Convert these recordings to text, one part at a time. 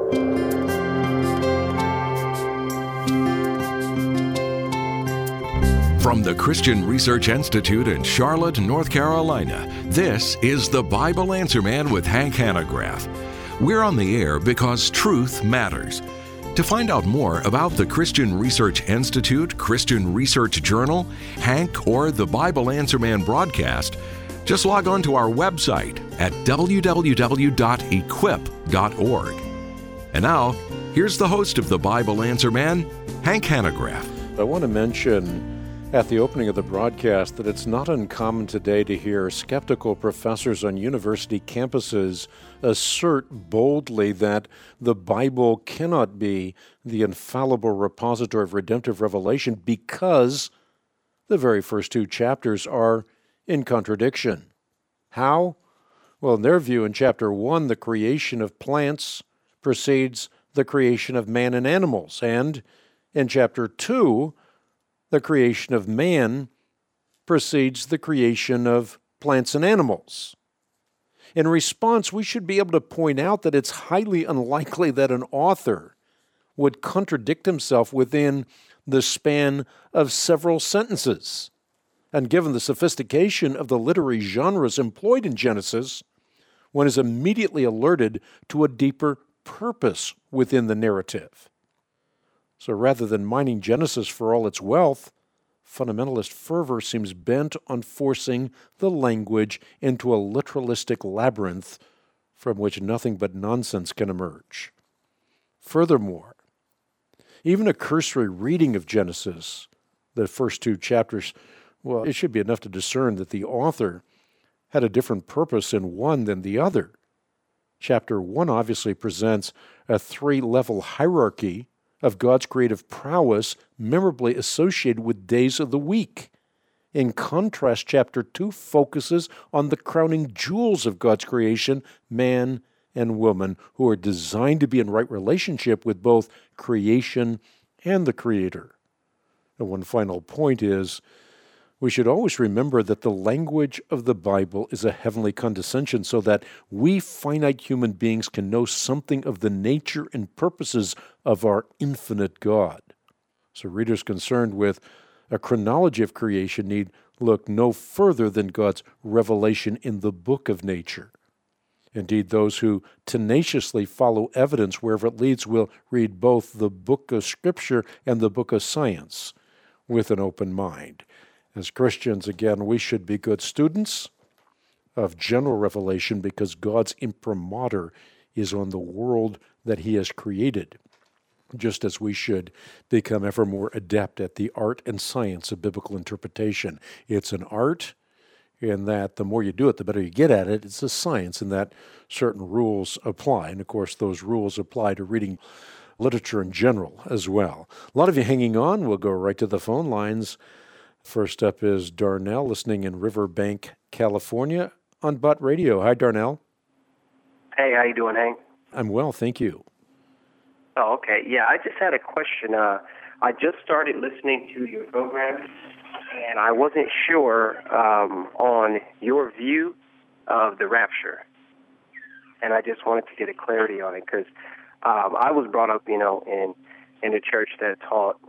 From the Christian Research Institute in Charlotte, North Carolina, this is the Bible Answer Man with Hank Hanegraaff. We're on the air because truth matters. To find out more about the Christian Research Institute, Christian Research Journal, Hank, or the Bible Answer Man broadcast, just log on to our website at www.equip.org. And now, here's the host of the Bible Answer Man, Hank Hanegraaff. I want to mention at the opening of the broadcast that it's not uncommon today to hear skeptical professors on university campuses assert boldly that the Bible cannot be the infallible repository of redemptive revelation because the very first two chapters are in contradiction. How? Well, in their view, in chapter 1, the creation of plants precedes the creation of man and animals, and in chapter 2, the creation of man precedes the creation of plants and animals. In response, we should be able to point out that it's highly unlikely that an author would contradict himself within the span of several sentences. And given the sophistication of the literary genres employed in Genesis, one is immediately alerted to a deeper purpose within the narrative. So rather than mining Genesis for all its wealth, fundamentalist fervor seems bent on forcing the language into a literalistic labyrinth from which nothing but nonsense can emerge. Furthermore, even a cursory reading of Genesis, the first two chapters, well, it should be enough to discern that the author had a different purpose in one than the other. Chapter 1 obviously presents a three-level hierarchy of God's creative prowess memorably associated with days of the week. In contrast, chapter 2 focuses on the crowning jewels of God's creation, man and woman, who are designed to be in right relationship with both creation and the Creator. And one final point is, we should always remember that the language of the Bible is a heavenly condescension so that we finite human beings can know something of the nature and purposes of our infinite God. So readers concerned with a chronology of creation need look no further than God's revelation in the book of nature. Indeed, those who tenaciously follow evidence wherever it leads will read both the book of Scripture and the book of science with an open mind. As Christians, again, we should be good students of general revelation because God's imprimatur is on the world that He has created, just as we should become ever more adept at the art and science of biblical interpretation. It's an art in that the more you do it, the better you get at it. It's a science in that certain rules apply. And, of course, those rules apply to reading literature in general as well. A lot of you hanging on. We'll go right to the phone lines. First up is Darnell, listening in Riverbank, California, on Butt Radio. Hi, Darnell. Hey, how you doing, Hank? I'm well, thank you. Oh, okay. Yeah, I just had a question. I just started listening to your program, and I wasn't sure on your view of the rapture. And I just wanted to get a clarity on it because I was brought up, in a church that taught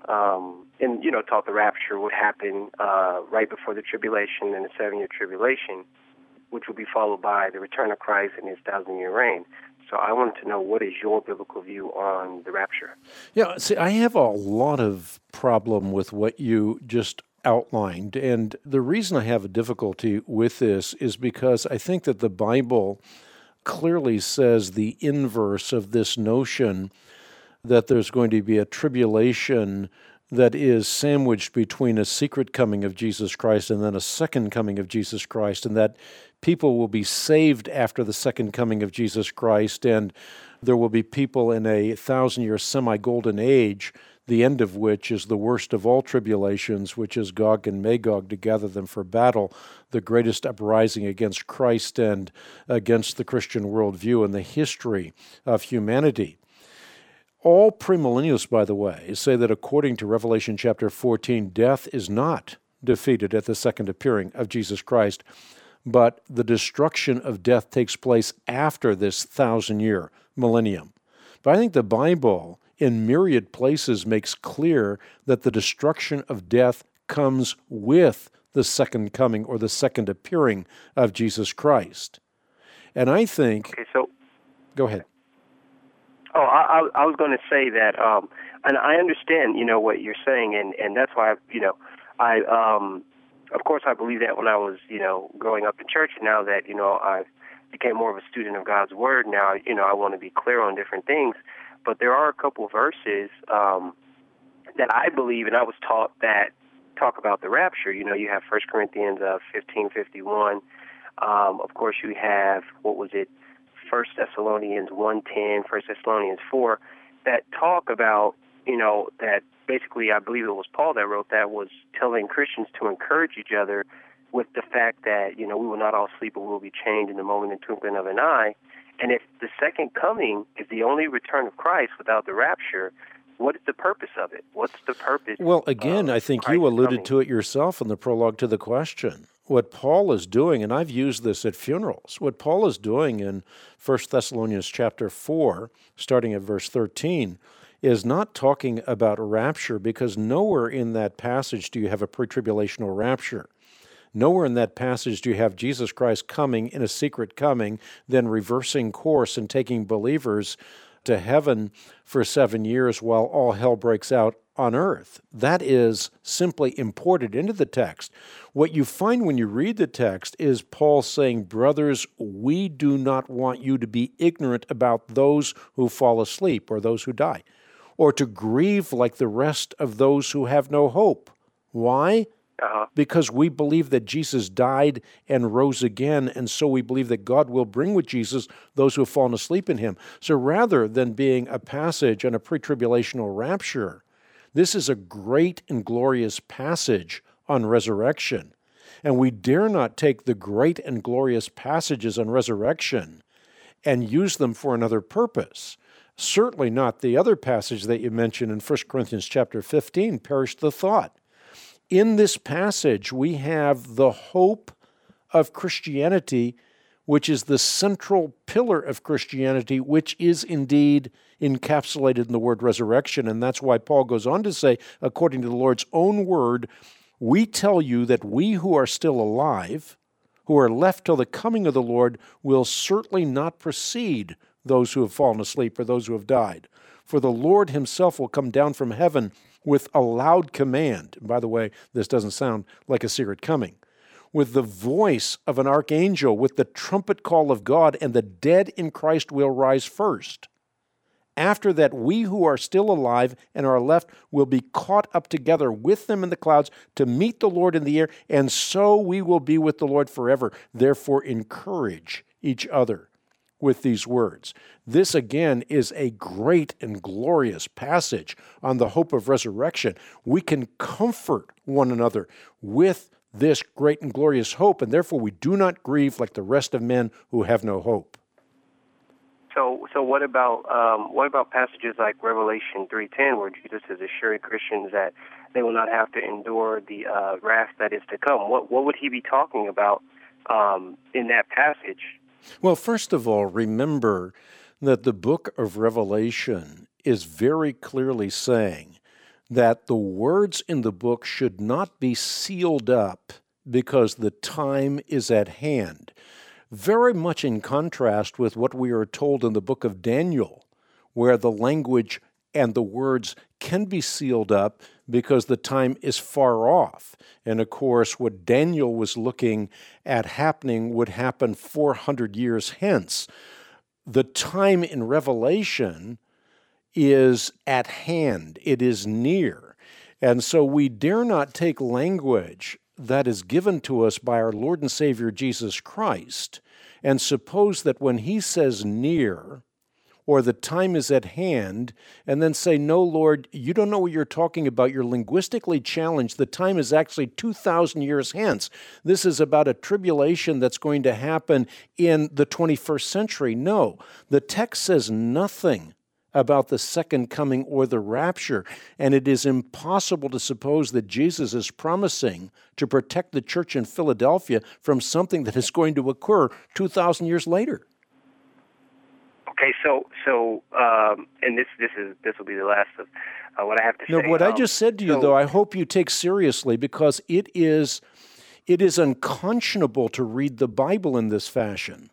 the rapture would happen right before the tribulation and the 7-year tribulation, which would be followed by the return of Christ and His 1,000-year reign. So I wanted to know, what is your biblical view on the rapture? Yeah, see, I have a lot of problem with what you just outlined, and the reason I have a difficulty with this is because I think that the Bible clearly says the inverse of this notion that there's going to be a tribulation that is sandwiched between a secret coming of Jesus Christ and then a second coming of Jesus Christ, and that people will be saved after the second coming of Jesus Christ, and there will be people in a 1,000-year semi-golden age, the end of which is the worst of all tribulations, which is Gog and Magog to gather them for battle, the greatest uprising against Christ and against the Christian worldview in the history of humanity. All premillennialists, by the way, say that according to Revelation chapter 14, death is not defeated at the second appearing of Jesus Christ, but the destruction of death takes place after this 1,000-year millennium. But I think the Bible, in myriad places, makes clear that the destruction of death comes with the second coming or the second appearing of Jesus Christ. And I think... Okay, so... Go ahead. Oh, I was going to say that, and I understand, what you're saying, and that's why, of course, I believe that when I was, growing up in church. Now that, I became more of a student of God's Word, now, I want to be clear on different things. But there are a couple of verses that I believe, and I was taught that talk about the rapture. You have 1 Corinthians 15:51. Of course, you have, 1 Thessalonians 1:10, 1 Thessalonians 4, that talk about, that basically, I believe it was Paul that wrote that, was telling Christians to encourage each other with the fact that, we will not all sleep, but we will be changed in the moment and twinkling of an eye. And if the second coming is the only return of Christ without the rapture, what is the purpose of it? What's the purpose? Well, again, I think you alluded to it yourself in the prologue to the question. What Paul is doing, and I've used this at funerals, what Paul is doing in 1 Thessalonians chapter 4, starting at verse 13, is not talking about rapture, because nowhere in that passage do you have a pre-tribulational rapture. Nowhere in that passage do you have Jesus Christ coming in a secret coming, then reversing course and taking believers to heaven for 7 years while all hell breaks out on earth. That is simply imported into the text. What you find when you read the text is Paul saying, brothers, we do not want you to be ignorant about those who fall asleep or those who die, or to grieve like the rest of those who have no hope. Why? Because we believe that Jesus died and rose again, and so we believe that God will bring with Jesus those who have fallen asleep in him. So rather than being a passage on a pre-tribulational rapture, this is a great and glorious passage on resurrection. And we dare not take the great and glorious passages on resurrection and use them for another purpose. Certainly not the other passage that you mentioned in 1 Corinthians chapter 15, perish the thought. In this passage, we have the hope of Christianity, which is the central pillar of Christianity, which is indeed encapsulated in the word resurrection. And that's why Paul goes on to say, according to the Lord's own word, we tell you that we who are still alive, who are left till the coming of the Lord, will certainly not precede those who have fallen asleep or those who have died. For the Lord himself will come down from heaven with a loud command. And by the way, this doesn't sound like a secret coming. With the voice of an archangel, with the trumpet call of God, and the dead in Christ will rise first. After that, we who are still alive and are left will be caught up together with them in the clouds to meet the Lord in the air, and so we will be with the Lord forever. Therefore, encourage each other with these words. This, again, is a great and glorious passage on the hope of resurrection. We can comfort one another with this great and glorious hope, and therefore we do not grieve like the rest of men who have no hope. So what about passages like Revelation 3:10, where Jesus is assuring Christians that they will not have to endure the wrath that is to come? What would he be talking about in that passage? Well, first of all, remember that the book of Revelation is very clearly saying that the words in the book should not be sealed up because the time is at hand. Very much in contrast with what we are told in the book of Daniel, where the language and the words can be sealed up because the time is far off. And of course, what Daniel was looking at happening would happen 400 years hence. The time in Revelation is at hand. It is near. And so we dare not take language that is given to us by our Lord and Savior Jesus Christ and suppose that when he says near, or the time is at hand, and then say, no, Lord, you don't know what you're talking about. You're linguistically challenged. The time is actually 2,000 years hence. This is about a tribulation that's going to happen in the 21st century. No, the text says nothing about the second coming or the rapture, and it is impossible to suppose that Jesus is promising to protect the church in Philadelphia from something that is going to occur 2,000 years later. Okay, and this will be the last of what I have to say. No, what I just said to you, though, I hope you take seriously, because it is unconscionable to read the Bible in this fashion.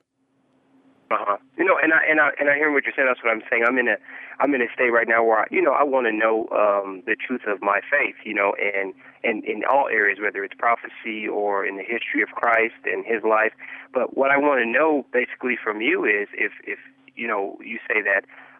And I hear what you're saying. That's what I'm saying. I'm in a state right now where I want to know the truth of my faith, and in all areas, whether it's prophecy or in the history of Christ and His life. But what I want to know, basically, from you is if you say that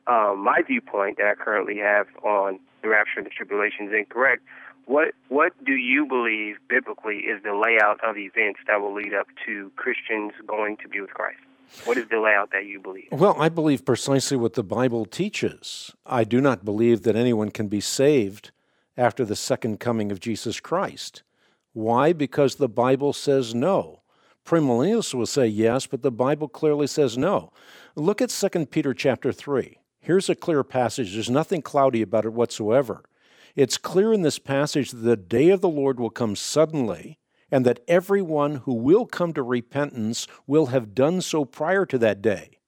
my viewpoint that I currently have on the rapture and the tribulation is incorrect. What do you believe biblically is the layout of events that will lead up to Christians going to be with Christ? What is the layout that you believe? Well, I believe precisely what the Bible teaches. I do not believe that anyone can be saved after the second coming of Jesus Christ. Why? Because the Bible says no. Premillennialists will say yes, but the Bible clearly says no. Look at 2 Peter chapter 3. Here's a clear passage. There's nothing cloudy about it whatsoever. It's clear in this passage that the day of the Lord will come suddenly, and that everyone who will come to repentance will have done so prior to that day.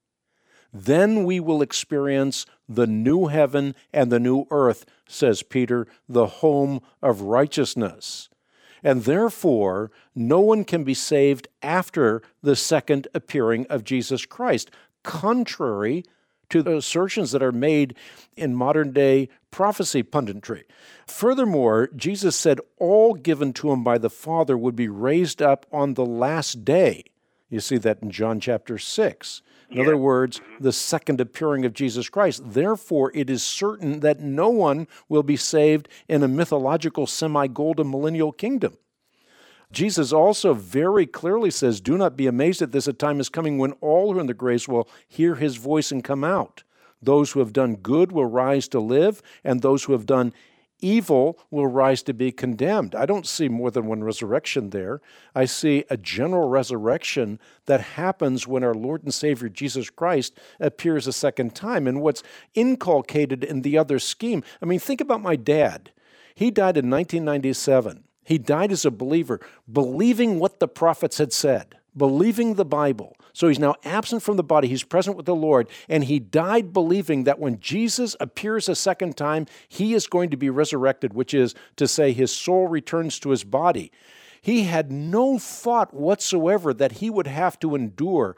Then we will experience the new heaven and the new earth, says Peter, the home of righteousness. And therefore, no one can be saved after the second appearing of Jesus Christ, contrary to the assertions that are made in modern-day prophecy punditry. Furthermore, Jesus said all given to him by the Father would be raised up on the last day. You see that in John chapter 6. In other words, the second appearing of Jesus Christ. Therefore, it is certain that no one will be saved in a mythological semi-golden millennial kingdom. Jesus also very clearly says, do not be amazed at this, a time is coming when all who are in the graves will hear His voice and come out. Those who have done good will rise to live, and those who have done evil will rise to be condemned. I don't see more than one resurrection there. I see a general resurrection that happens when our Lord and Savior Jesus Christ appears a second time. And what's inculcated in the other scheme, think about my dad. He died in 1997. He died as a believer, believing what the prophets had said, believing the Bible. So he's now absent from the body. He's present with the Lord. And he died believing that when Jesus appears a second time, he is going to be resurrected, which is to say his soul returns to his body. He had no thought whatsoever that he would have to endure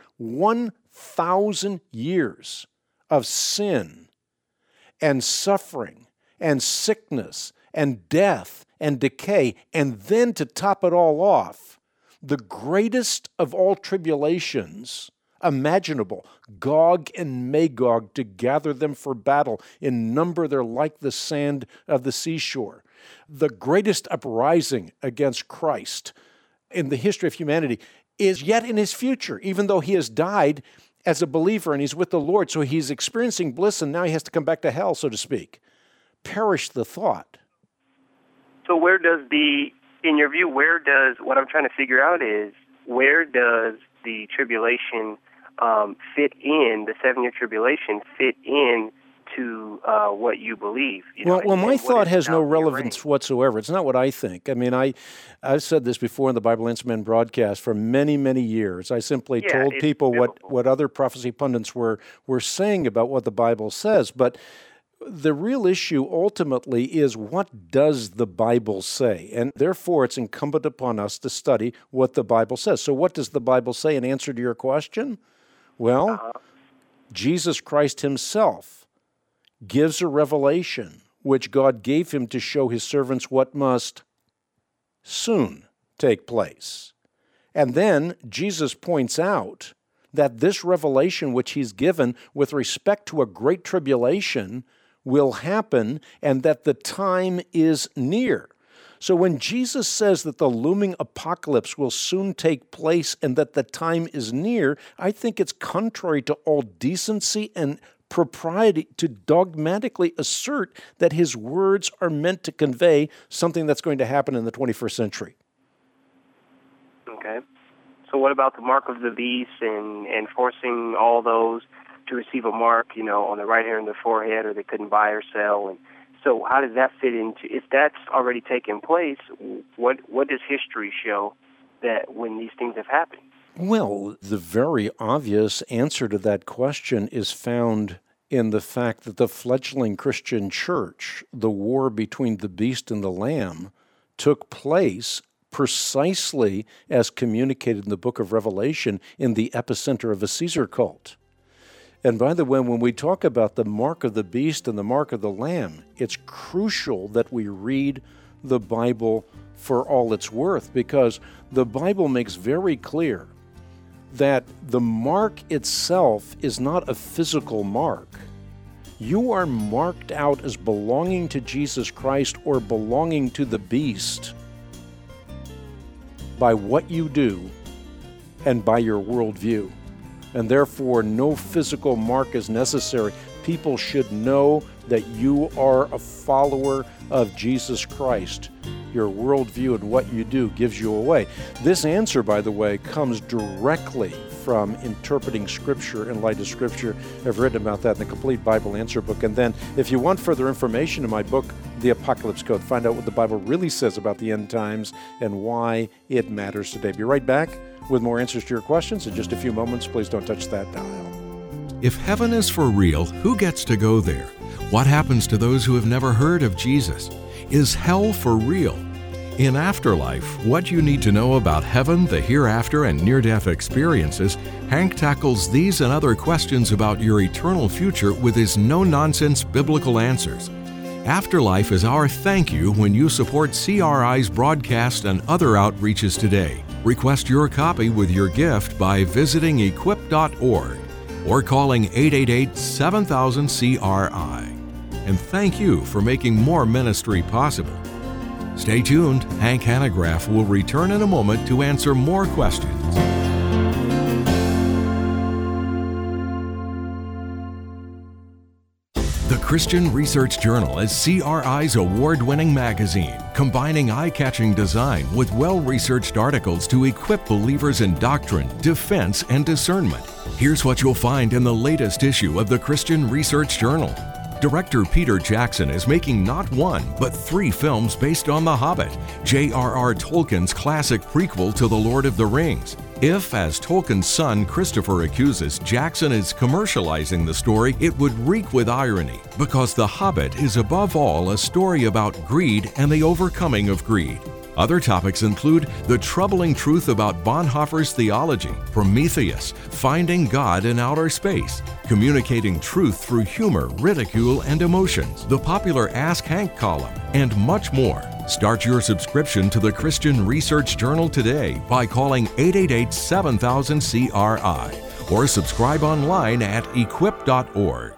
1,000 years of sin and suffering and sickness and death and decay, and then to top it all off, the greatest of all tribulations imaginable, Gog and Magog, to gather them for battle. In number, they're like the sand of the seashore. The greatest uprising against Christ in the history of humanity is yet in his future, even though he has died as a believer and he's with the Lord. So he's experiencing bliss, and now he has to come back to hell, so to speak. Perish the thought. So in your view, what I'm trying to figure out is, where does the tribulation fit in, the 7-year tribulation fit in to what you believe? Well, my thought has no relevance whatsoever. It's not what I think. I've said this before in the Bible Answer Man broadcast for many, many years. I simply told people what other prophecy pundits were saying about what the Bible says, but the real issue ultimately is, what does the Bible say? And therefore, it's incumbent upon us to study what the Bible says. So what does the Bible say in answer to your question? Well, Jesus Christ himself gives a revelation which God gave him to show his servants what must soon take place. And then Jesus points out that this revelation which he's given with respect to a great tribulation will happen, and that the time is near. So when Jesus says that the looming apocalypse will soon take place and that the time is near, I think it's contrary to all decency and propriety to dogmatically assert that his words are meant to convey something that's going to happen in the 21st century. Okay. So what about the mark of the beast and forcing all those to receive a mark, on the right hand or the forehead, or they couldn't buy or sell? And so how does that fit into, if that's already taken place, what does history show that when these things have happened? Well, the very obvious answer to that question is found in the fact that the fledgling Christian church, the war between the beast and the lamb, took place precisely as communicated in the book of Revelation in the epicenter of a Caesar cult. And by the way, when we talk about the mark of the beast and the mark of the lamb, it's crucial that we read the Bible for all it's worth, because the Bible makes very clear that the mark itself is not a physical mark. You are marked out as belonging to Jesus Christ or belonging to the beast by what you do and by your worldview. And therefore, no physical mark is necessary. People should know that you are a follower of Jesus Christ. Your worldview and what you do gives you away. This answer, by the way, comes directly from interpreting Scripture in light of Scripture. I've written about that in the Complete Bible Answer book. And then, if you want further information in my book, The Apocalypse Code, find out what the Bible really says about the end times and why it matters today. Be right back with more answers to your questions in just a few moments. Please don't touch that dial. If heaven is for real, who gets to go there? What happens to those who have never heard of Jesus? Is hell for real? In Afterlife, what you need to know about heaven, the hereafter, and near-death experiences, Hank tackles these and other questions about your eternal future with his no-nonsense biblical answers. Afterlife is our thank you when you support CRI's broadcast and other outreaches today. Request your copy with your gift by visiting equip.org or calling 888-7000-CRI. And thank you for making more ministry possible. Stay tuned. Hank Hanegraaff will return in a moment to answer more questions. The Christian Research Journal is CRI's award-winning magazine, combining eye-catching design with well-researched articles to equip believers in doctrine, defense, and discernment. Here's what you'll find in the latest issue of the Christian Research Journal. Director Peter Jackson is making not one, but 3 films based on The Hobbit, J.R.R. Tolkien's classic prequel to The Lord of the Rings. If, as Tolkien's son Christopher accuses, Jackson is commercializing the story, it would reek with irony, because The Hobbit is above all a story about greed and the overcoming of greed. Other topics include the troubling truth about Bonhoeffer's theology, Prometheus, finding God in outer space, communicating truth through humor, ridicule, and emotions, the popular Ask Hank column, and much more. Start your subscription to the Christian Research Journal today by calling 888-7000-CRI or subscribe online at equip.org.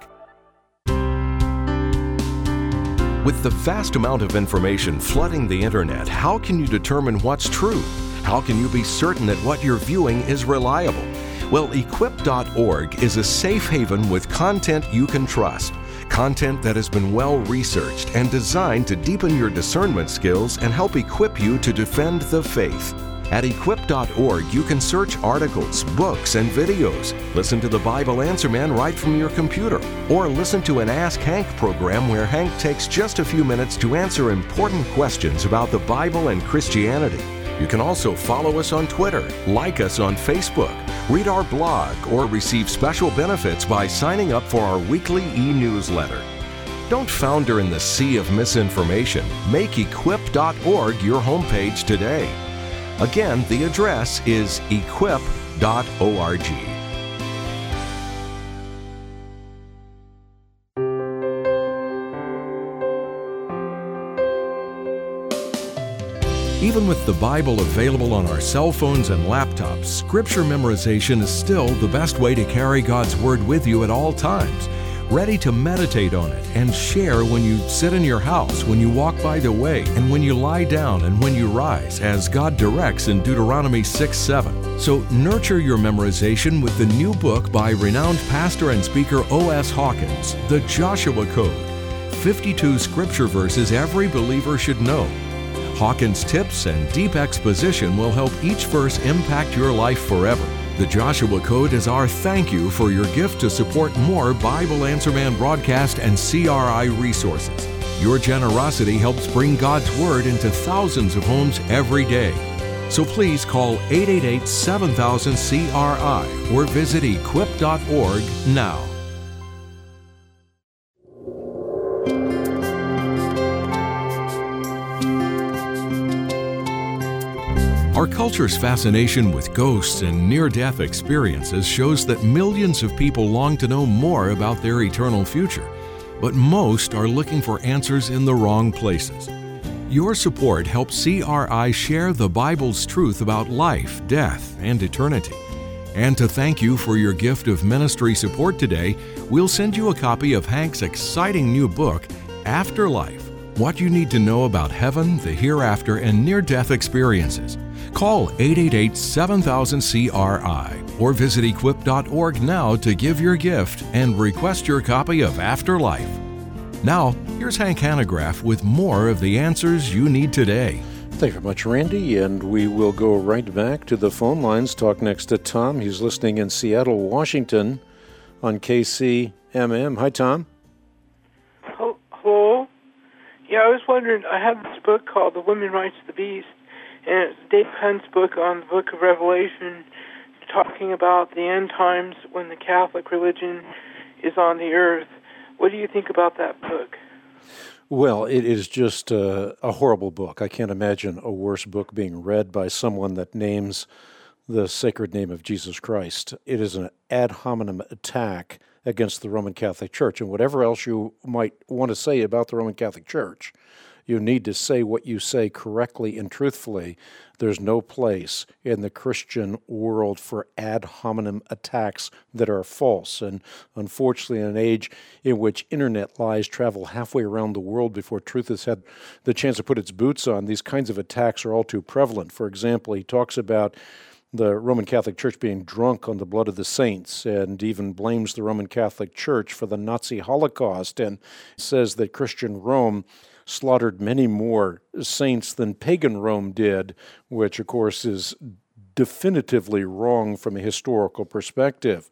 With the vast amount of information flooding the internet, how can you determine what's true? How can you be certain that what you're viewing is reliable? Well, equip.org is a safe haven with content you can trust. Content that has been well researched and designed to deepen your discernment skills and help equip you to defend the faith. At equip.org, you can search articles, books, and videos, listen to the Bible Answer Man right from your computer, or listen to an Ask Hank program where Hank takes just a few minutes to answer important questions about the Bible and Christianity. You can also follow us on Twitter, like us on Facebook, read our blog, or receive special benefits by signing up for our weekly e-newsletter. Don't founder in the sea of misinformation. Make equip.org your homepage today. Again, the address is equip.org. Even with the Bible available on our cell phones and laptops, Scripture memorization is still the best way to carry God's Word with you at all times, ready to meditate on it and share when you sit in your house, when you walk by the way, and when you lie down and when you rise, as God directs in Deuteronomy 6:7. So nurture your memorization with the new book by renowned pastor and speaker O.S. Hawkins, The Joshua Code, 52 Scripture verses every believer should know. Hawkins' tips and deep exposition will help each verse impact your life forever. The Joshua Code is our thank you for your gift to support more Bible Answer Man broadcast and CRI resources. Your generosity helps bring God's Word into thousands of homes every day. So please call 888-7000-CRI or visit equip.org now. Our culture's fascination with ghosts and near-death experiences shows that millions of people long to know more about their eternal future, but most are looking for answers in the wrong places. Your support helps CRI share the Bible's truth about life, death, and eternity. And to thank you for your gift of ministry support today, we'll send you a copy of Hank's exciting new book, Afterlife: What You Need to Know About Heaven, the Hereafter, and Near-Death Experiences. Call 888-7000-CRI or visit equip.org now to give your gift and request your copy of Afterlife. Now, here's Hank Hanegraaff with more of the answers you need today. Thank you very much, Randy, and we will go right back to the phone lines. Talk next to Tom. He's listening in Seattle, Washington on KCMM. Hi, Tom. Hello? Yeah, I was wondering, I have this book called The Women Rights of the Beast, and it's Dave Hunt's book on the Book of Revelation, talking about the end times when the Catholic religion is on the earth. What do you think about that book? Well, it is just a horrible book. I can't imagine a worse book being read by someone that names the sacred name of Jesus Christ. It is an ad hominem attack against the Roman Catholic Church. And whatever else you might want to say about the Roman Catholic Church, you need to say what you say correctly and truthfully. There's no place in the Christian world for ad hominem attacks that are false. And unfortunately, in an age in which internet lies travel halfway around the world before truth has had the chance to put its boots on, these kinds of attacks are all too prevalent. For example, he talks about the Roman Catholic Church being drunk on the blood of the saints, and even blames the Roman Catholic Church for the Nazi Holocaust, and says that Christian Rome slaughtered many more saints than pagan Rome did, which, of course, is definitively wrong from a historical perspective.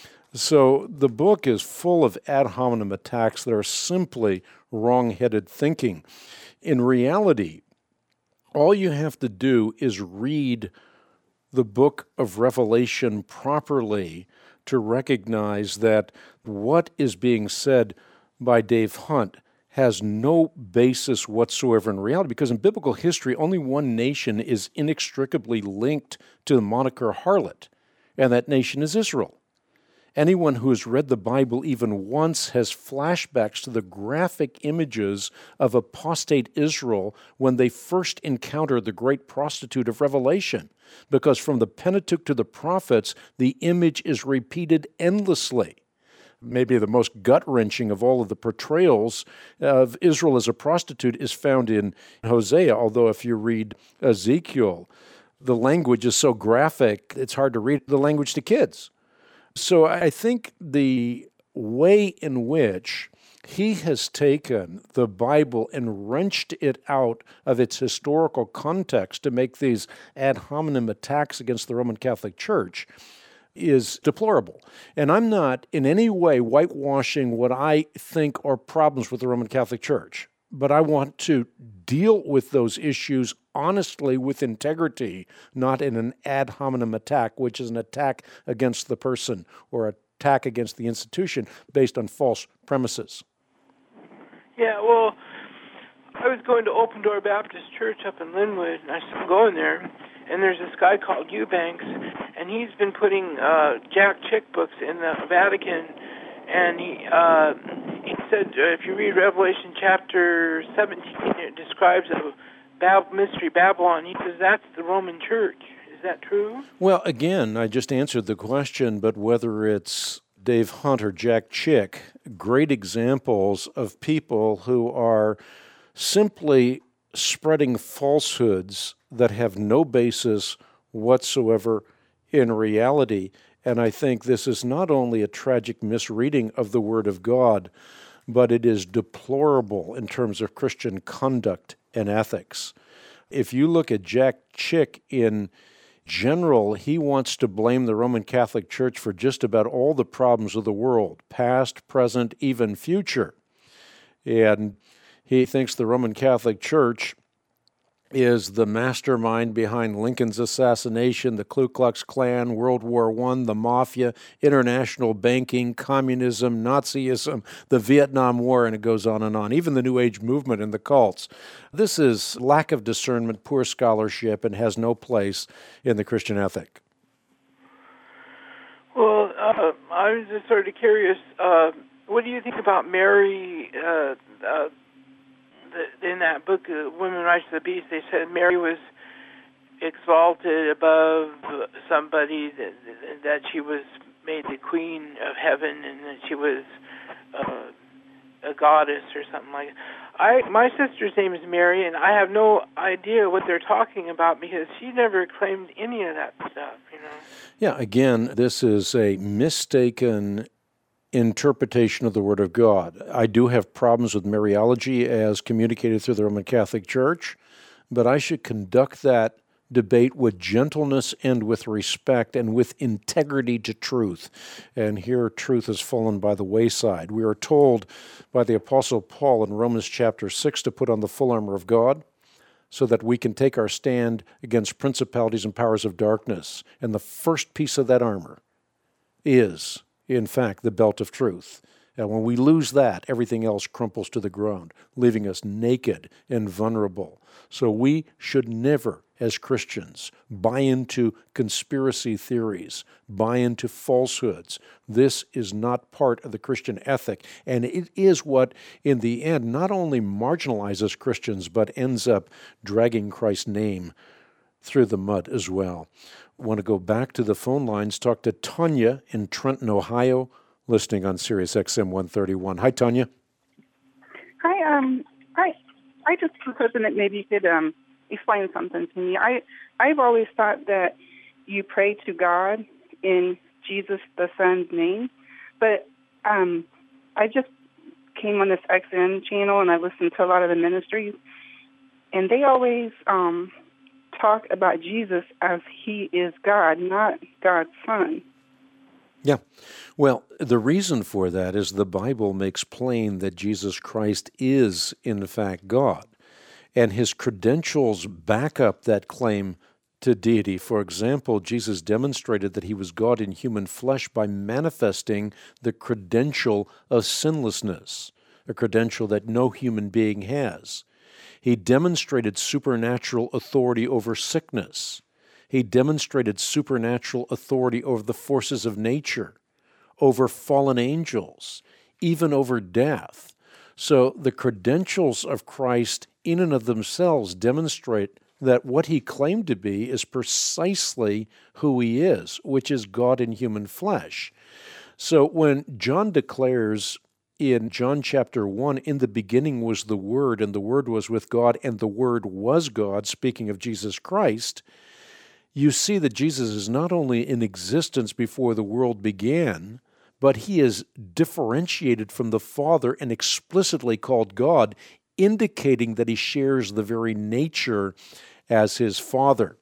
So the book is full of ad hominem attacks that are simply wrong-headed thinking. In reality, all you have to do is read the book of Revelation properly to recognize that what is being said by Dave Hunt has no basis whatsoever in reality, because in biblical history, only one nation is inextricably linked to the moniker harlot, and that nation is Israel. Anyone who has read the Bible even once has flashbacks to the graphic images of apostate Israel when they first encountered the great prostitute of Revelation, because from the Pentateuch to the prophets, the image is repeated endlessly. Maybe the most gut-wrenching of all of the portrayals of Israel as a prostitute is found in Hosea, although if you read Ezekiel, the language is so graphic, it's hard to read the language to kids. So I think the way in which he has taken the Bible and wrenched it out of its historical context to make these ad hominem attacks against the Roman Catholic Church is deplorable. And I'm not in any way whitewashing what I think are problems with the Roman Catholic Church, but I want to deal with those issues honestly with integrity, not in an ad hominem attack, which is an attack against the person or attack against the institution based on false premises. Yeah, well, I was going to Open Door Baptist Church up in Linwood, and I still going there, and there's this guy called Eubanks, and he's been putting Jack Chick books in the Vatican, and he said if you read Revelation chapter 17, it describes a mystery Babylon. He says that's the Roman Church. Is that true? Well, again, I just answered the question, but whether it's Dave Hunt or Jack Chick, great examples of people who are simply spreading falsehoods that have no basis whatsoever in reality. And I think this is not only a tragic misreading of the Word of God, but it is deplorable in terms of Christian conduct and ethics. If you look at Jack Chick in general, he wants to blame the Roman Catholic Church for just about all the problems of the world, past, present, even future. And he thinks the Roman Catholic Church is the mastermind behind Lincoln's assassination, the Ku Klux Klan, World War I, the Mafia, international banking, communism, Nazism, the Vietnam War, and it goes on and on. Even the New Age movement and the cults. This is lack of discernment, poor scholarship, and has no place in the Christian ethic. Well, I was just sort of curious. What do you think about Mary? In that book, Women Rise to the Beast, they said Mary was exalted above somebody, that she was made the queen of heaven, and that she was a goddess or something like that. My sister's name is Mary, and I have no idea what they're talking about because she never claimed any of that stuff, Yeah, again, this is a mistaken interpretation of the Word of God. I do have problems with Mariology as communicated through the Roman Catholic Church, but I should conduct that debate with gentleness and with respect and with integrity to truth. And here truth has fallen by the wayside. We are told by the Apostle Paul in Romans chapter 6 to put on the full armor of God so that we can take our stand against principalities and powers of darkness. And the first piece of that armor is, in fact, the belt of truth. And when we lose that, everything else crumples to the ground, leaving us naked and vulnerable. So we should never, as Christians, buy into conspiracy theories, buy into falsehoods. This is not part of the Christian ethic, and it is what, in the end, not only marginalizes Christians, but ends up dragging Christ's name through the mud as well. I want to go back to the phone lines, talk to Tanya in Trenton, Ohio, listening on Sirius XM 131. Hi, Tanya. Hi. I just was hoping that maybe you could explain something to me. I've always thought that you pray to God in Jesus the Son's name, but I just came on this XM channel and I listened to a lot of the ministries, and they always talk about Jesus as he is God, not God's Son. Yeah. Well, the reason for that is the Bible makes plain that Jesus Christ is, in fact, God. And his credentials back up that claim to deity. For example, Jesus demonstrated that he was God in human flesh by manifesting the credential of sinlessness, a credential that no human being has. He demonstrated supernatural authority over sickness. He demonstrated supernatural authority over the forces of nature, over fallen angels, even over death. So the credentials of Christ in and of themselves demonstrate that what he claimed to be is precisely who he is, which is God in human flesh. So when John declares in John chapter 1, in the beginning was the Word, and the Word was with God, and the Word was God, speaking of Jesus Christ, you see that Jesus is not only in existence before the world began, but he is differentiated from the Father and explicitly called God, indicating that he shares the very nature as his Father.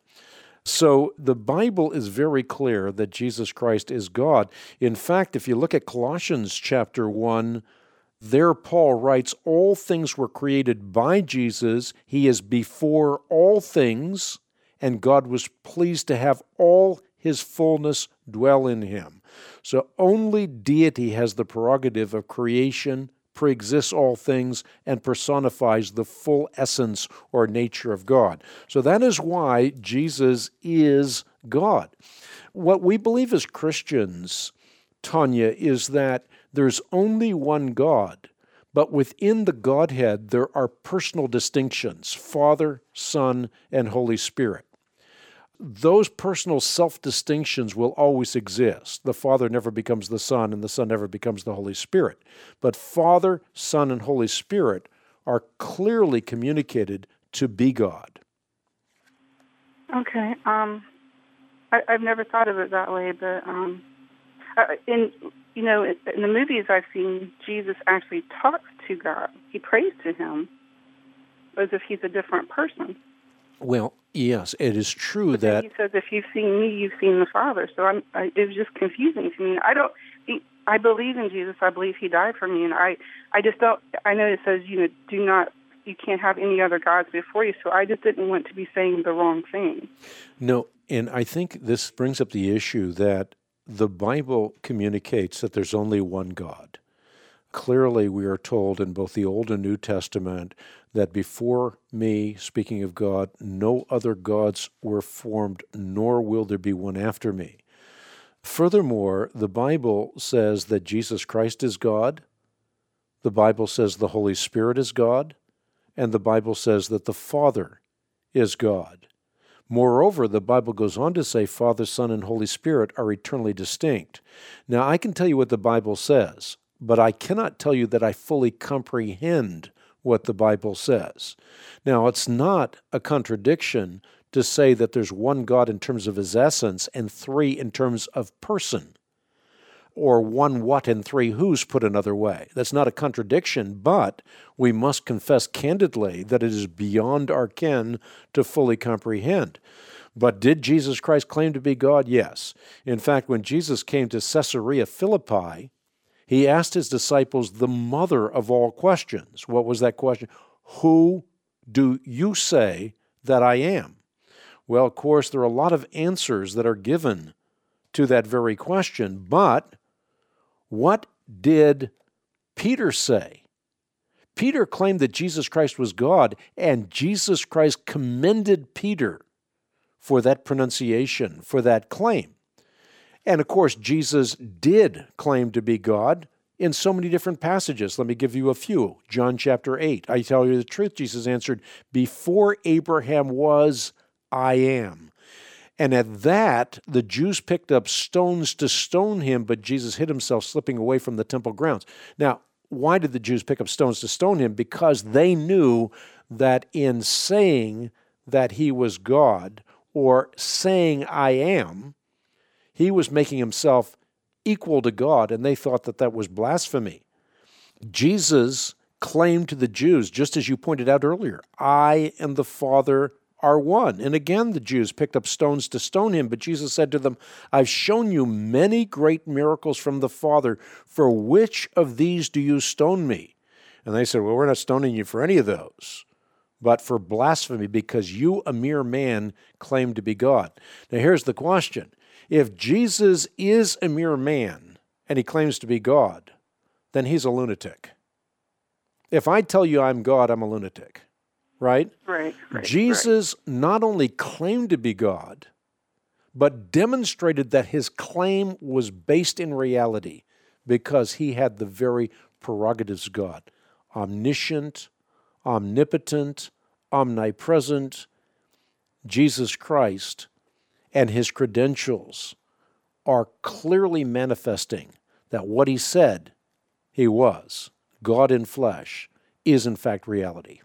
So the Bible is very clear that Jesus Christ is God. In fact, if you look at Colossians chapter 1, there Paul writes, all things were created by Jesus. He is before all things, and God was pleased to have all his fullness dwell in him. So only deity has the prerogative of creation, preexists all things, and personifies the full essence or nature of God. So that is why Jesus is God. What we believe as Christians, Tanya, is that there's only one God, but within the Godhead there are personal distinctions, Father, Son, and Holy Spirit. Those personal self-distinctions will always exist. The Father never becomes the Son, and the Son never becomes the Holy Spirit. But Father, Son, and Holy Spirit are clearly communicated to be God. Okay. I've never thought of it that way, but in the movies I've seen, Jesus actually talks to God. He prays to him as if he's a different person. Well, yes, it is true but that he says, "If you've seen me, you've seen the Father." So it was just confusing to me. I believe in Jesus. I believe he died for me, and I just don't. I know it says, do not you can't have any other gods before you. So I just didn't want to be saying the wrong thing. No, and I think this brings up the issue that the Bible communicates that there's only one God. Clearly, we are told in both the Old and New Testament that before me, speaking of God, no other gods were formed, nor will there be one after me. Furthermore, the Bible says that Jesus Christ is God. The Bible says the Holy Spirit is God. And the Bible says that the Father is God. Moreover, the Bible goes on to say Father, Son, and Holy Spirit are eternally distinct. Now, I can tell you what the Bible says, but I cannot tell you that I fully comprehend what the Bible says. Now, it's not a contradiction to say that there's one God in terms of his essence and three in terms of person, or one what and three who's, put another way. That's not a contradiction, but we must confess candidly that it is beyond our ken to fully comprehend. But did Jesus Christ claim to be God? Yes. In fact, when Jesus came to Caesarea Philippi, he asked his disciples the mother of all questions. What was that question? Who do you say that I am? Well, of course, there are a lot of answers that are given to that very question, but what did Peter say? Peter claimed that Jesus Christ was God, and Jesus Christ commended Peter for that pronunciation, for that claim. And of course, Jesus did claim to be God in so many different passages. Let me give you a few. John chapter 8. I tell you the truth, Jesus answered, before Abraham was, I am. And at that, the Jews picked up stones to stone him, but Jesus hid himself, slipping away from the temple grounds. Now, why did the Jews pick up stones to stone him? Because they knew that in saying that he was God, or saying I am, he was making himself equal to God, and they thought that that was blasphemy. Jesus claimed to the Jews, just as you pointed out earlier, I and the Father are one. And again, the Jews picked up stones to stone him, but Jesus said to them, I've shown you many great miracles from the Father. For which of these do you stone me? And they said, well, we're not stoning you for any of those, but for blasphemy, because you, a mere man, claim to be God. Now, here's the question. If Jesus is a mere man and he claims to be God, then he's a lunatic. If I tell you I'm God, I'm a lunatic. Right? Right. Jesus not only claimed to be God, but demonstrated that his claim was based in reality because he had the very prerogatives of God. Omniscient, omnipotent, omnipresent. Jesus Christ and his credentials are clearly manifesting that what he said he was, God in flesh, is in fact reality.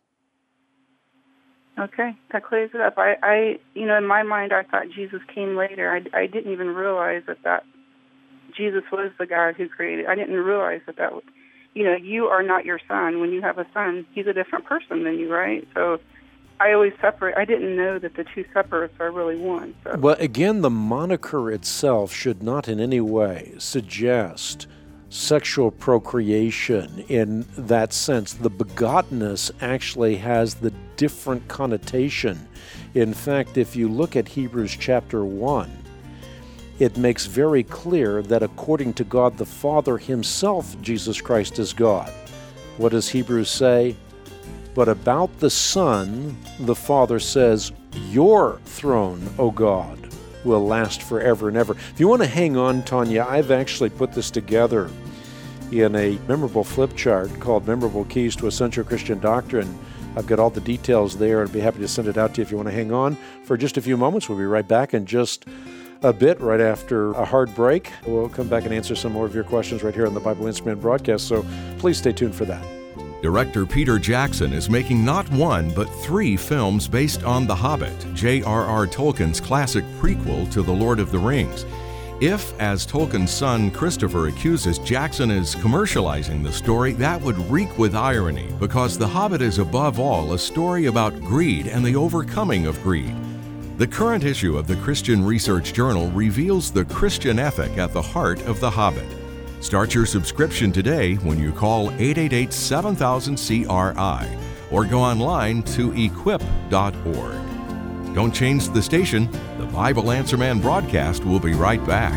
Okay, that clears it up. I in my mind, I thought Jesus came later. I didn't even realize that Jesus was the God who created. I didn't realize that you are not your son. When you have a son, he's a different person than you, right? So I always separate. I didn't know that the two separates are really one. So. Well, again, the moniker itself should not in any way suggest sexual procreation in that sense. The begottenness actually has the different connotation. In fact, if you look at Hebrews chapter 1, it makes very clear that according to God the Father himself, Jesus Christ is God. What does Hebrews say? But about the Son, the Father says, your throne, O God, will last forever and ever. If you want to hang on, Tanya, I've actually put this together in a memorable flip chart called Memorable Keys to Essential Christian Doctrine. I've got all the details there. I'd be happy to send it out to you if you want to hang on for just a few moments. We'll be right back in just a bit, right after a hard break. We'll come back and answer some more of your questions right here on the Bible Instrument broadcast, so please stay tuned for that. Director Peter Jackson is making not one, but 3 films based on The Hobbit, J.R.R. Tolkien's classic prequel to The Lord of the Rings. If, as Tolkien's son Christopher accuses Jackson is commercializing the story, that would reek with irony, because The Hobbit is above all a story about greed and the overcoming of greed. The current issue of the Christian Research Journal reveals the Christian ethic at the heart of The Hobbit. Start your subscription today when you call 888-7000-CRI or go online to equip.org. Don't change the station. The Bible Answer Man broadcast will be right back.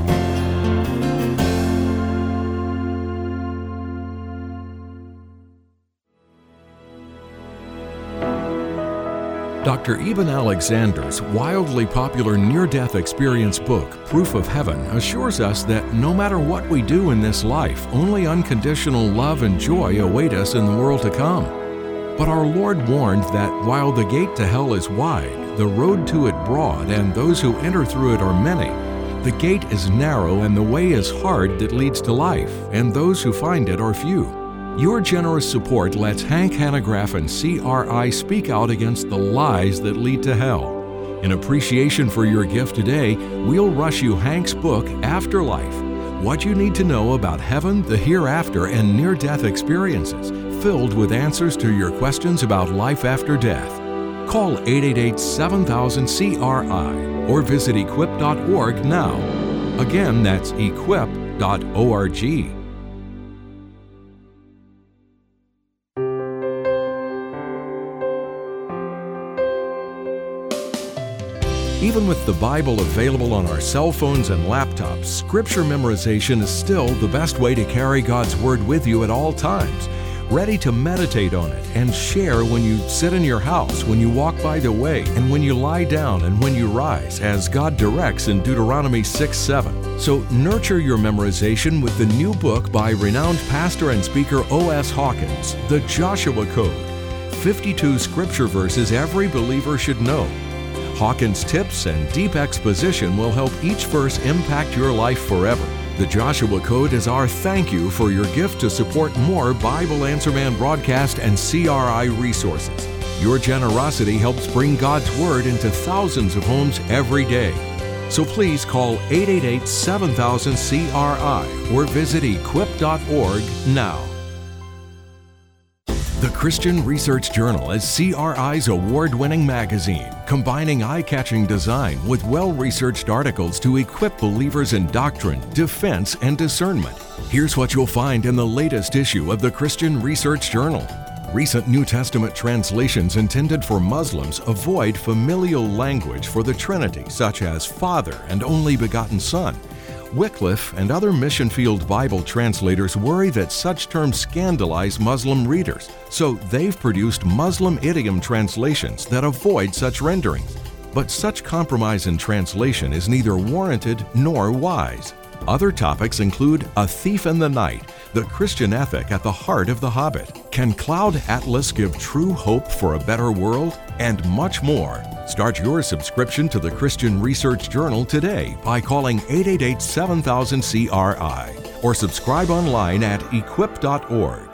Dr. Eben Alexander's wildly popular near-death experience book, Proof of Heaven, assures us that no matter what we do in this life, only unconditional love and joy await us in the world to come. But our Lord warned that while the gate to hell is wide, the road to it broad, and those who enter through it are many, the gate is narrow and the way is hard that leads to life, and those who find it are few. Your generous support lets Hank Hanegraaff and CRI speak out against the lies that lead to hell. In appreciation for your gift today, we'll rush you Hank's book, Afterlife: What You Need to Know About Heaven, the Hereafter, and Near-Death Experiences, filled with answers to your questions about life after death. Call 888-7000-CRI or visit equip.org now. Again, that's equip.org. Even with the Bible available on our cell phones and laptops, Scripture memorization is still the best way to carry God's Word with you at all times, ready to meditate on it and share when you sit in your house, when you walk by the way, and when you lie down and when you rise, as God directs in Deuteronomy 6:7. So nurture your memorization with the new book by renowned pastor and speaker O.S. Hawkins, The Joshua Code, 52 Scripture verses every believer should know. Hawkins' tips and deep exposition will help each verse impact your life forever. The Joshua Code is our thank you for your gift to support more Bible Answer Man broadcast and CRI resources. Your generosity helps bring God's Word into thousands of homes every day. So please call 888-7000-CRI or visit equip.org now. The Christian Research Journal is CRI's award-winning magazine, combining eye-catching design with well-researched articles to equip believers in doctrine, defense, and discernment. Here's what you'll find in the latest issue of the Christian Research Journal. Recent New Testament translations intended for Muslims avoid familial language for the Trinity, such as Father and Only Begotten Son. Wycliffe and other mission field Bible translators worry that such terms scandalize Muslim readers, so they've produced Muslim idiom translations that avoid such renderings. But such compromise in translation is neither warranted nor wise. Other topics include A Thief in the Night, the Christian ethic at the heart of The Hobbit, Can Cloud Atlas give true hope for a better world, and much more. Start your subscription to the Christian Research Journal today by calling 888-7000-CRI or subscribe online at equip.org.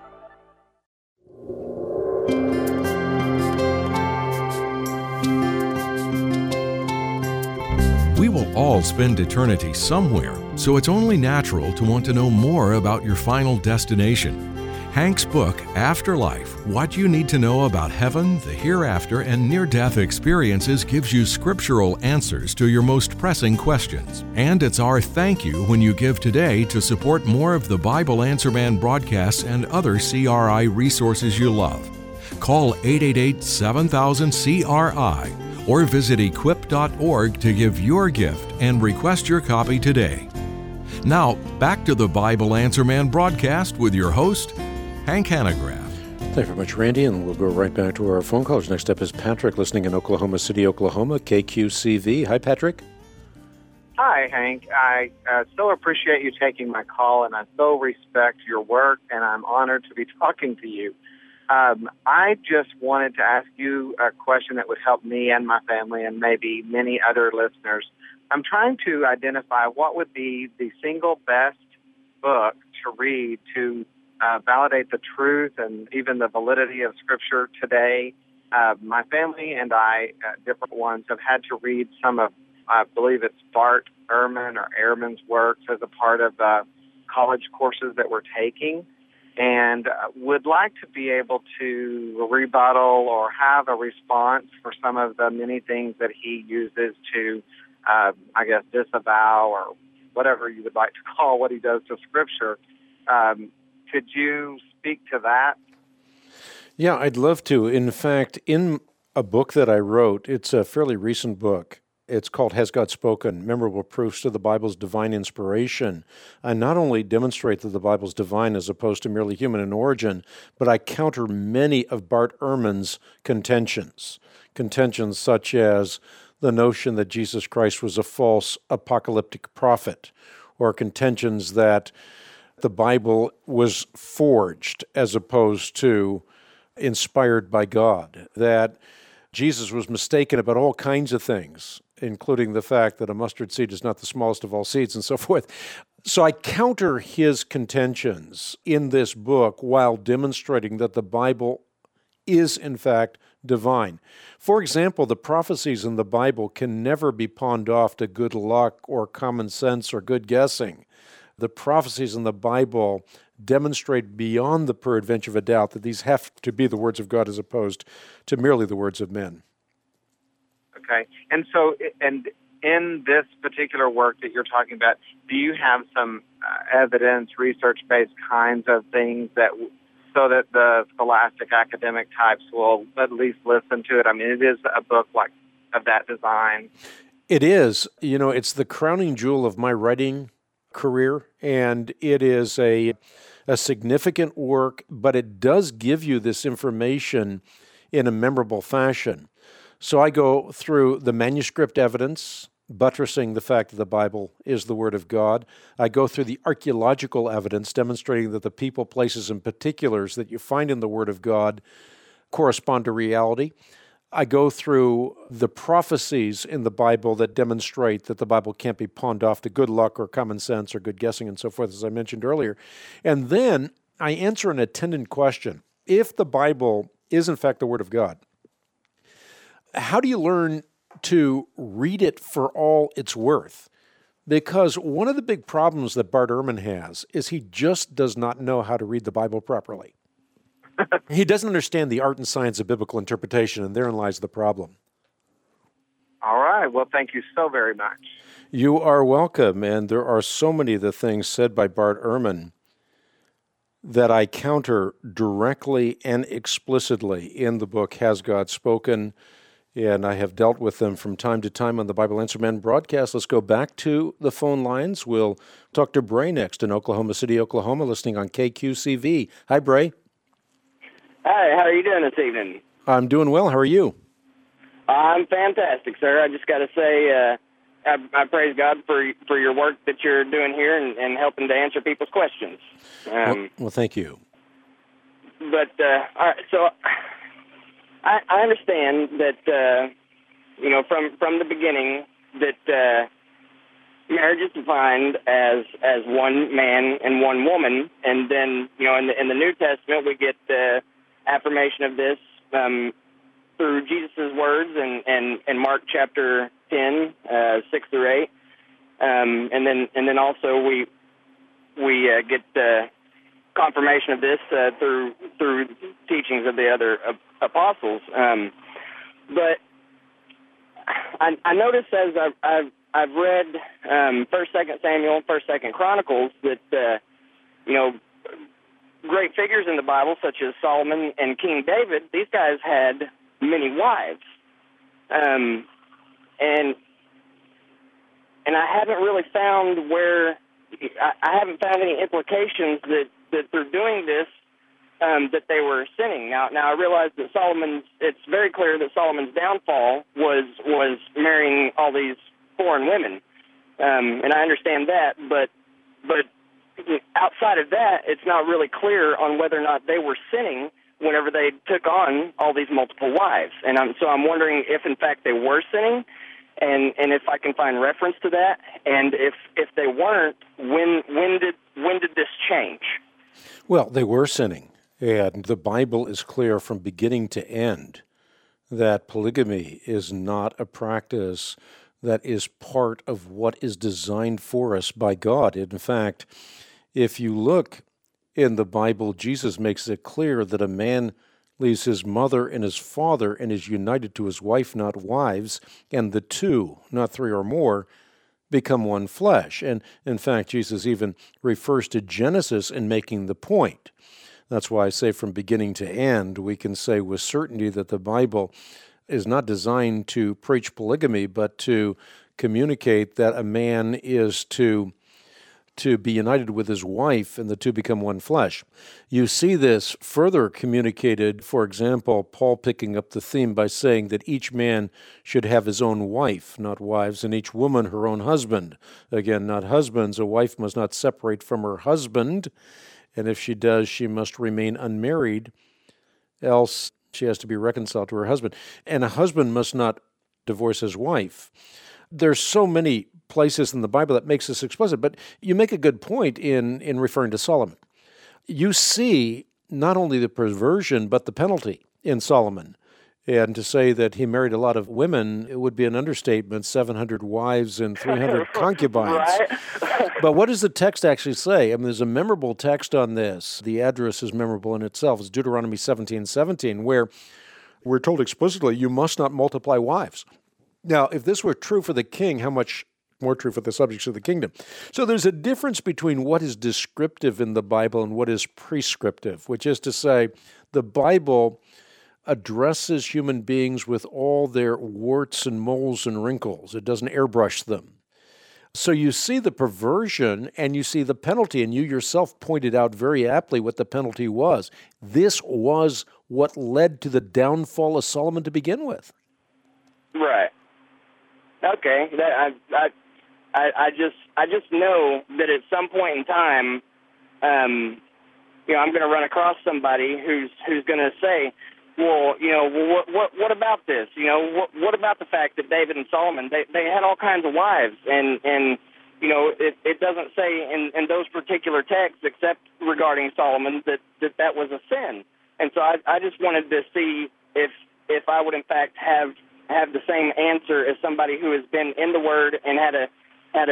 We will all spend eternity somewhere, so it's only natural to want to know more about your final destination. Hank's book, Afterlife: What You Need to Know About Heaven, the Hereafter, and Near-Death Experiences gives you scriptural answers to your most pressing questions. And it's our thank you when you give today to support more of the Bible Answer Man broadcasts and other CRI resources you love. Call 888-7000-CRI or visit equip.org to give your gift and request your copy today. Now, back to the Bible Answer Man broadcast with your host, Hank Hanegraaff. Thank you very much, Randy, and we'll go right back to our phone calls. Next up is Patrick, listening in Oklahoma City, Oklahoma, KQCV. Hi, Patrick. Hi, Hank. I so appreciate you taking my call, and I so respect your work, and I'm honored to be talking to you. I just wanted to ask you a question that would help me and my family and maybe many other listeners. I'm trying to identify what would be the single best book to read to validate the truth and even the validity of Scripture today. My family and I, different ones, have had to read some of, I believe it's Bart Ehrman or Ehrman's works as a part of college courses that we're taking, and would like to be able to rebuttal or have a response for some of the many things that he uses to, disavow or whatever you would like to call what he does to Scripture. Could you speak to that? Yeah, I'd love to. In fact, in a book that I wrote, it's a fairly recent book. It's called Has God Spoken? Memorable Proofs to the Bible's Divine Inspiration. I not only demonstrate that the Bible's divine as opposed to merely human in origin, but I counter many of Bart Ehrman's contentions. Contentions such as the notion that Jesus Christ was a false apocalyptic prophet, or contentions that the Bible was forged as opposed to inspired by God, that Jesus was mistaken about all kinds of things, including the fact that a mustard seed is not the smallest of all seeds and so forth. So I counter his contentions in this book while demonstrating that the Bible is, in fact, divine. For example, the prophecies in the Bible can never be pawned off to good luck or common sense or good guessing. The prophecies in the Bible demonstrate beyond the peradventure of a doubt that these have to be the words of God as opposed to merely the words of men. Okay. And so, and in this particular work that you're talking about, do you have some evidence, research-based kinds of things that, so that the scholastic academic types will at least listen to it? I mean, it is a book like of that design. It is. You know, it's the crowning jewel of my writing career, and it is a significant work, but it does give you this information in a memorable fashion. So I go through the manuscript evidence, buttressing the fact that the Bible is the Word of God. I go through the archaeological evidence, demonstrating that the people, places, and particulars that you find in the Word of God correspond to reality. I go through the prophecies in the Bible that demonstrate that the Bible can't be pawned off to good luck or common sense or good guessing and so forth, as I mentioned earlier. And then I answer an attendant question. If the Bible is, in fact, the Word of God, how do you learn to read it for all it's worth? Because one of the big problems that Bart Ehrman has is he just does not know how to read the Bible properly. He doesn't understand the art and science of biblical interpretation, and therein lies the problem. All right. Well, thank you so very much. You are welcome, and there are so many of the things said by Bart Ehrman that I counter directly and explicitly in the book, Has God Spoken? And I have dealt with them from time to time on the Bible Answer Man broadcast. Let's go back to the phone lines. We'll talk to Bray next in Oklahoma City, Oklahoma, listening on KQCV. Hi, Bray. Hi, how are you doing this evening? I'm doing well. How are you? I'm fantastic, sir. I just got to say I praise God for your work that you're doing here and helping to answer people's questions. Well, thank you. But, all right, so I understand that, from the beginning that marriage is defined as one man and one woman, and then, in the New Testament we get affirmation of this through Jesus' words in Mark chapter 10, 6 through 8, and then also we get confirmation of this through teachings of the other apostles. But I noticed as I've read 1st, 2nd Samuel, 1st, 2nd Chronicles that great figures in the Bible, such as Solomon and King David, these guys had many wives. And I haven't really found I haven't found any implications that through doing this, that they were sinning. Now I realize that it's very clear that Solomon's downfall was marrying all these foreign women. And I understand that, but outside of that, it's not really clear on whether or not they were sinning whenever they took on all these multiple wives. And so I'm wondering if, in fact, they were sinning, and if I can find reference to that, and if they weren't, when did this change? Well, they were sinning, and the Bible is clear from beginning to end that polygamy is not a practice that is part of what is designed for us by God. In fact, if you look in the Bible, Jesus makes it clear that a man leaves his mother and his father and is united to his wife, not wives, and the two, not three or more, become one flesh. And in fact, Jesus even refers to Genesis in making the point That's why I say from beginning to end, we can say with certainty that the Bible is not designed to preach polygamy, but to communicate that a man is to be united with his wife and the two become one flesh. You see this further communicated, for example, Paul picking up the theme by saying that each man should have his own wife, not wives, and each woman her own husband. Again, not husbands. A wife must not separate from her husband, and if she does, she must remain unmarried, else she has to be reconciled to her husband. And a husband must not divorce his wife. There's so many places in the Bible that makes this explicit, but you make a good point in referring to Solomon. You see not only the perversion, but the penalty in Solomon. And to say that he married a lot of women, it would be an understatement, 700 wives and 300 concubines. Right. But what does the text actually say? I mean, there's a memorable text on this. The address is memorable in itself. It's Deuteronomy 17:17, where we're told explicitly, you must not multiply wives. Now, if this were true for the king, how much more true for the subjects of the kingdom? So there's a difference between what is descriptive in the Bible and what is prescriptive, which is to say, the Bible addresses human beings with all their warts and moles and wrinkles. It doesn't airbrush them. So you see the perversion and you see the penalty, and you yourself pointed out very aptly what the penalty was. This was what led to the downfall of Solomon to begin with. Right. Okay. I just know that at some point in time, I'm going to run across somebody who's going to say, well, what about this? What about the fact that David and Solomon, they had all kinds of wives, and it doesn't say in those particular texts, except regarding Solomon, that was a sin. And so I just wanted to see if I would in fact have the same answer as somebody who has been in the Word and had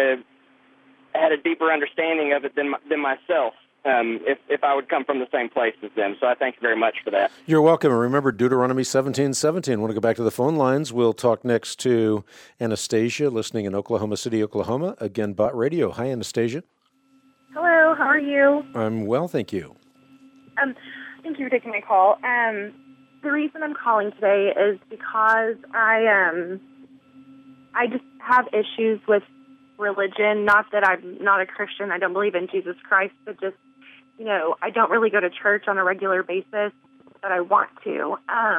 a deeper understanding of it than myself. If I would come from the same place as them. So I thank you very much for that. You're welcome. And remember Deuteronomy 17:17. Want to go back to the phone lines? We'll talk next to Anastasia, listening in Oklahoma City, Oklahoma. Again, Bot Radio. Hi, Anastasia. Hello, how are you? I'm well, thank you. Thank you for taking my call. The reason I'm calling today is because I just have issues with religion. Not that I'm not a Christian. I don't believe in Jesus Christ, but just, I don't really go to church on a regular basis, but I want to.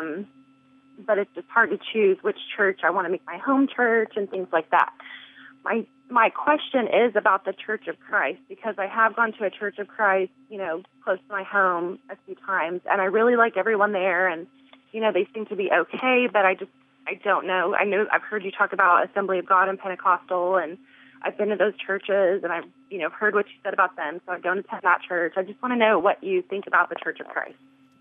But it's just hard to choose which church I want to make my home church and things like that. My question is about the Church of Christ, because I have gone to a Church of Christ, close to my home a few times, and I really like everyone there, and, they seem to be okay, but I don't know. I know I've heard you talk about Assembly of God and Pentecostal, and I've been to those churches, and I've, heard what you said about them, so I don't attend that church. I just want to know what you think about the Church of Christ.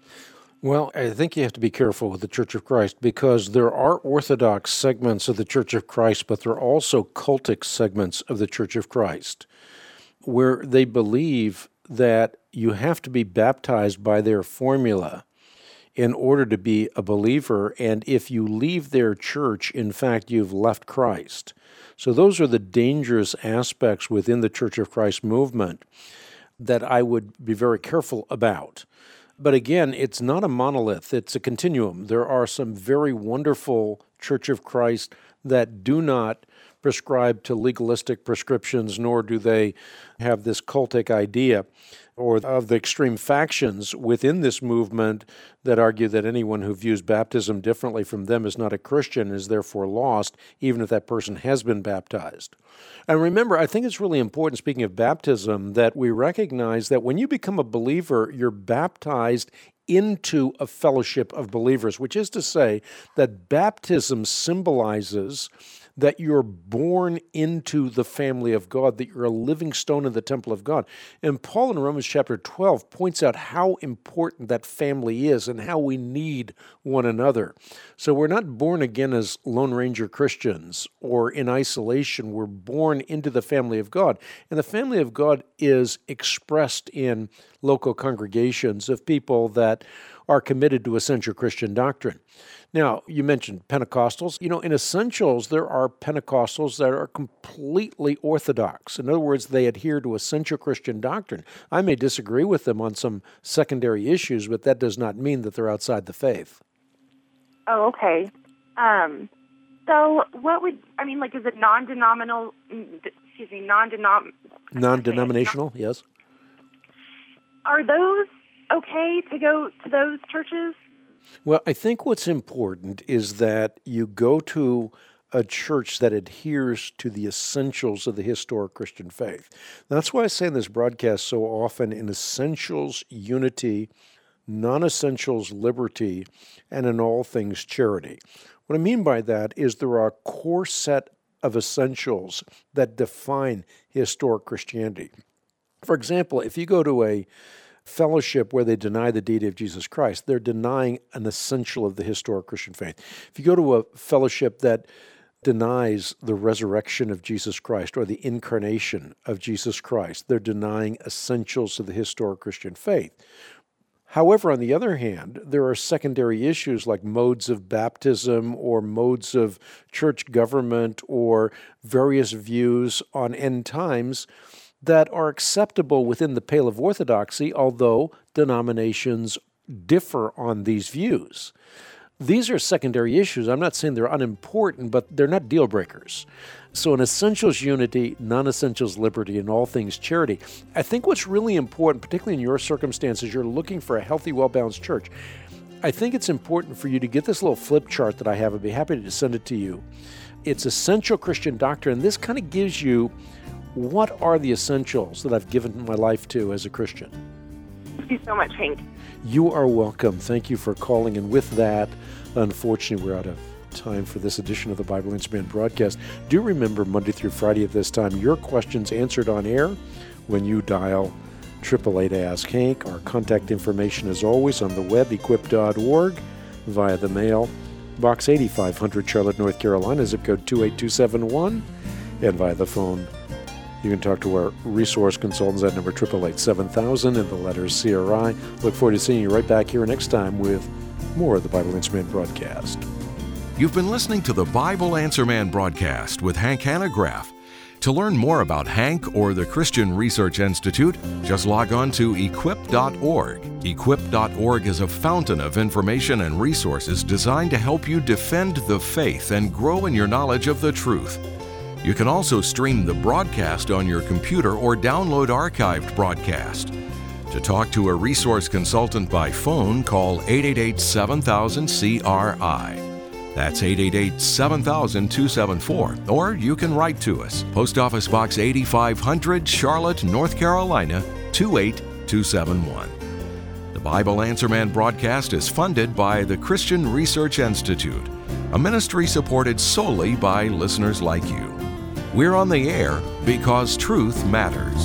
Well, I think you have to be careful with the Church of Christ, because there are Orthodox segments of the Church of Christ, but there are also cultic segments of the Church of Christ, where they believe that you have to be baptized by their formula in order to be a believer, and if you leave their church, in fact, you've left Christ. So those are the dangerous aspects within the Church of Christ movement that I would be very careful about. But again, it's not a monolith, it's a continuum. There are some very wonderful Church of Christ that do not prescribe to legalistic prescriptions, nor do they have this cultic idea or of the extreme factions within this movement that argue that anyone who views baptism differently from them is not a Christian, is therefore lost, even if that person has been baptized. And remember, I think it's really important, speaking of baptism, that we recognize that when you become a believer, you're baptized into a fellowship of believers, which is to say that baptism symbolizes that you're born into the family of God, that you're a living stone in the temple of God. And Paul in Romans chapter 12 points out how important that family is and how we need one another. So we're not born again as Lone Ranger Christians or in isolation. We're born into the family of God. And the family of God is expressed in local congregations of people that are committed to essential Christian doctrine. Now, you mentioned Pentecostals. In Essentials, there are Pentecostals that are completely orthodox. In other words, they adhere to essential Christian doctrine. I may disagree with them on some secondary issues, but that does not mean that they're outside the faith. Oh, okay. So what would, is it non-denominational? Non-denominational, yes. Are those okay to go to those churches? Well, I think what's important is that you go to a church that adheres to the essentials of the historic Christian faith. That's why I say in this broadcast so often, in essentials, unity, non-essentials, liberty, and in all things, charity. What I mean by that is there are a core set of essentials that define historic Christianity. For example, if you go to a fellowship where they deny the deity of Jesus Christ, they're denying an essential of the historic Christian faith. If you go to a fellowship that denies the resurrection of Jesus Christ or the incarnation of Jesus Christ, they're denying essentials of the historic Christian faith. However, on the other hand, there are secondary issues like modes of baptism or modes of church government or various views on end times that are acceptable within the pale of orthodoxy, although denominations differ on these views. These are secondary issues. I'm not saying they're unimportant, but they're not deal breakers. So in essentials unity, non-essentials liberty, and all things charity, I think what's really important, particularly in your circumstances, you're looking for a healthy, well-balanced church. I think it's important for you to get this little flip chart that I have. I'd be happy to send it to you. It's essential Christian doctrine. This kind of gives you what are the essentials that I've given my life to as a Christian. Thank you so much, Hank. You are welcome. Thank you for calling. And with that, unfortunately, we're out of time for this edition of the Bible Answer Man broadcast. Do remember Monday through Friday at this time, your questions answered on air when you dial 888-ASK-HANK. Our contact information is always on the web, equip.org, via the mail, Box 8500, Charlotte, North Carolina, zip code 28271, and via the phone. You can talk to our resource consultants at number 888-7000 and the letters CRI. Look forward to seeing you right back here next time with more of the Bible Answer Man broadcast. You've been listening to the Bible Answer Man broadcast with Hank Hanegraaff. To learn more about Hank or the Christian Research Institute, just log on to equip.org. Equip.org is a fountain of information and resources designed to help you defend the faith and grow in your knowledge of the truth. You can also stream the broadcast on your computer or download archived broadcast. To talk to a resource consultant by phone, call 888-7000-CRI. That's 888-7000-274. Or you can write to us. Post Office Box 8500, Charlotte, North Carolina, 28271. The Bible Answer Man broadcast is funded by the Christian Research Institute, a ministry supported solely by listeners like you. We're on the air because truth matters.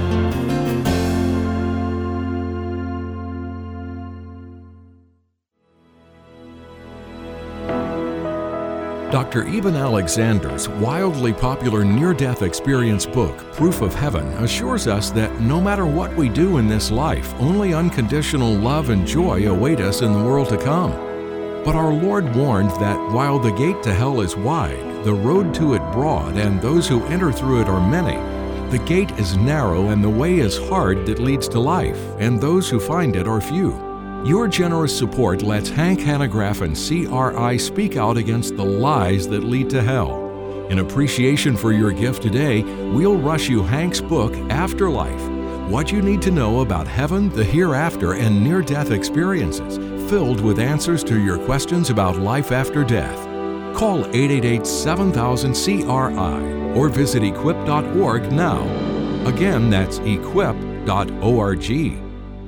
Dr. Eben Alexander's wildly popular near-death experience book, Proof of Heaven, assures us that no matter what we do in this life, only unconditional love and joy await us in the world to come. But our Lord warned that while the gate to hell is wide, the road to it broad, and those who enter through it are many, the gate is narrow and the way is hard that leads to life, and those who find it are few. Your generous support lets Hank Hanegraaff and CRI speak out against the lies that lead to hell. In appreciation for your gift today, we'll rush you Hank's book, Afterlife, What You Need to Know About Heaven, the Hereafter, and Near-Death Experiences, filled with answers to your questions about life after death. Call 888-7000-CRI or visit equip.org now. Again, that's equip.org.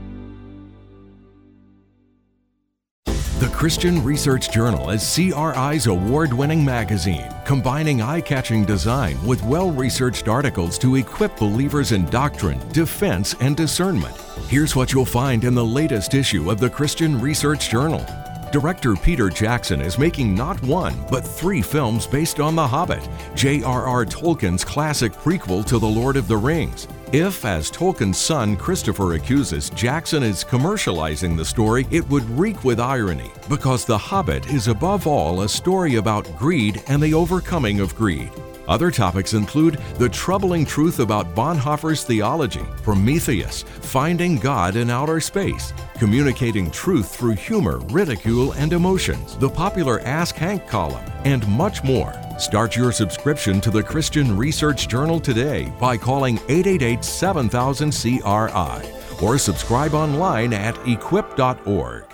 The Christian Research Journal is CRI's award-winning magazine, combining eye-catching design with well-researched articles to equip believers in doctrine, defense, and discernment. Here's what you'll find in the latest issue of the Christian Research Journal. Director Peter Jackson is making not one, but 3 films based on The Hobbit, J.R.R. Tolkien's classic prequel to The Lord of the Rings. If, as Tolkien's son Christopher accuses, Jackson is commercializing the story, it would reek with irony, because The Hobbit is above all a story about greed and the overcoming of greed. Other topics include the troubling truth about Bonhoeffer's theology, Prometheus, finding God in outer space, communicating truth through humor, ridicule, and emotions, the popular Ask Hank column, and much more. Start your subscription to the Christian Research Journal today by calling 888-7000-CRI or subscribe online at equip.org.